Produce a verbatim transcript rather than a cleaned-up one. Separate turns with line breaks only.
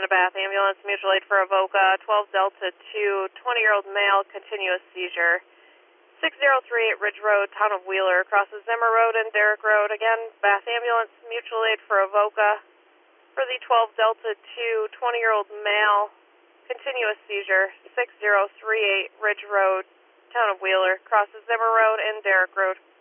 a Bath ambulance, mutual aid for Avoca, twelve Delta two, twenty-year-old male, continuous seizure. six zero three eight Ridge Road, town of Wheeler, crosses Zimmer Road and Derrick Road. Again, Bath ambulance, mutual aid for Avoca. For the twelve Delta two, twenty-year-old male, continuous seizure, six zero three eight Ridge Road, town of Wheeler, crosses Zimmer Road and Derrick Road.